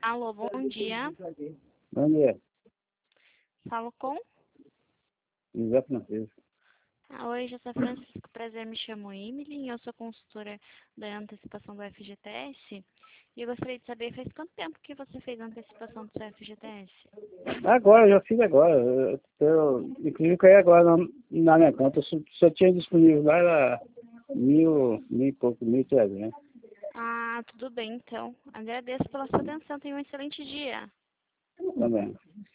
Alô, bom dia. Bom dia, Falo com? José Francisco. Oi, José Francisco, prazer, me chamo Emily, eu sou consultora da antecipação do FGTS e eu gostaria de saber, faz quanto tempo que você fez a antecipação do seu FGTS? Agora, eu já fiz agora. Inclusive, caiu agora na minha conta. Só tinha disponível lá, era mil e pouco, 1.300. Tudo bem, então. Agradeço pela sua atenção, tenha um excelente dia. Também.